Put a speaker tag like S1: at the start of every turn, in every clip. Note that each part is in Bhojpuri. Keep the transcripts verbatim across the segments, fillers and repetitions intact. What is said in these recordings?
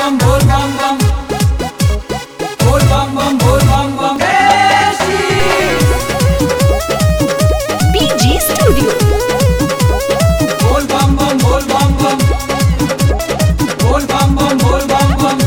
S1: bam bol bam bam bol bam bam bol bam bam
S2: B G Studio
S1: bol bam bam bol bam bam bol bam bam bol bam bam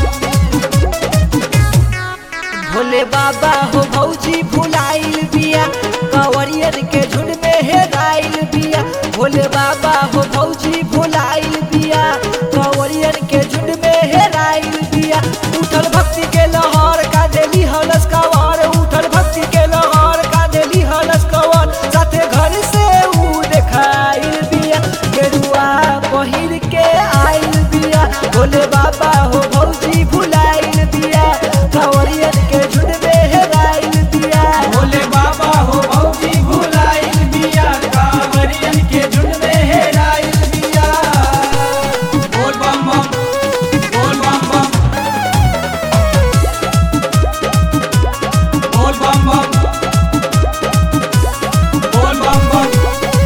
S3: Bhole बाबा हो भौजी भुलाइल बिया कंवरियन के झुंड में हेराइल बिया। भोले बाबा हो भौजी भुलाइल बिया कंवरियन के झुंड में हेराइल बिया। उठल भक्ति के लहर का देली हलस कवर, उठल भक्ति के लहर का देली हलस कवर। साथे घर से ऊ देखाइल बिया गेरुआ पहिर के आइल बिया। भोले बाबा हो भौजी भुलाइल बिया कंवरियन के झुंड में हेराइल बिया।
S1: भोले बाबा हो भौजी भुलाइल बिया कांवरियन के झुंड में हेराइल बिया। बोल बम बम बोल बम बम बोल बम बम बोल बम बम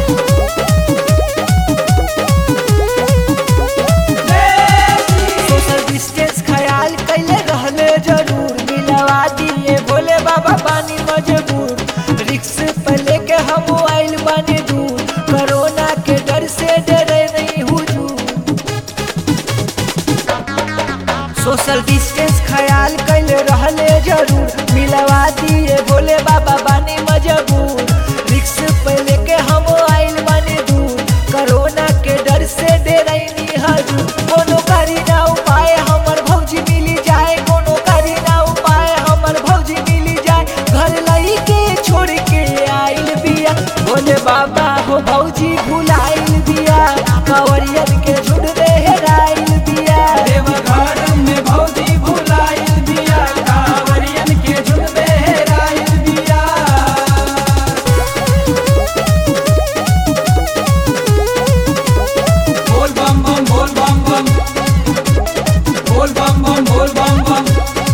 S3: सोशल डिस्टेंस ख्याल कैले रहले जरूर मिलवा दिए भोले बाबा पानी मजबूर। रिक्स पे लेके हम आइल बानी दूर कोरोना के डर से डरे नहीं हुजूर। सोशल डिस्टेंस ख्याल कैले रहले जरूर मिलवा दिए भोले बाबा बानी मजबूर। रिक्स पे लेके हम आइल बानी दूर कोरोना के डर से डरे नहीं हुजूर। कोनो करी ना उपाय हमर भौजी मिली जाए, कोनो करी ना उपाय हमर भौजी मिली जाए। घर लाई के छोड़ के आइल बिया भोले बाबा हो भौजी भुलाइल बिया कंवरियन के झुंड में हेराइल बिया।
S1: देवघर में भौजी भुलाइल बिया कांवरियन के झुंड में हेराइल बिया। बोल बम बम बोल बम बम बोल बम बम बोल बम बम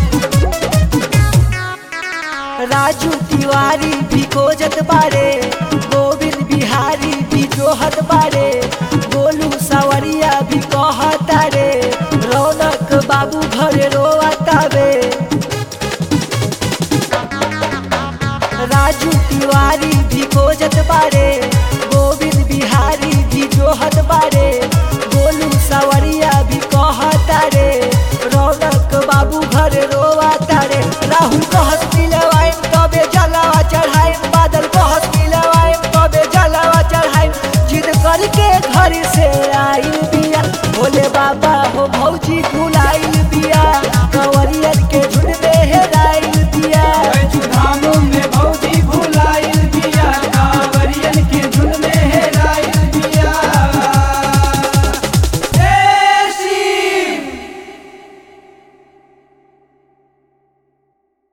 S3: राजू तिवारी भी खोजत बारे, गोविंद बिहारी भी जोहत बारे, गोलू सवरिया भी कहता रे, रौनक बाबू घरे रोता बे। राजू तिवारी भी खोजत बारे, गोविंद बिहारी भी जोहत बारे, गोलू सवरिया भी कहता रे, रौनक बाबू घरे रोता रे। राहुल कहत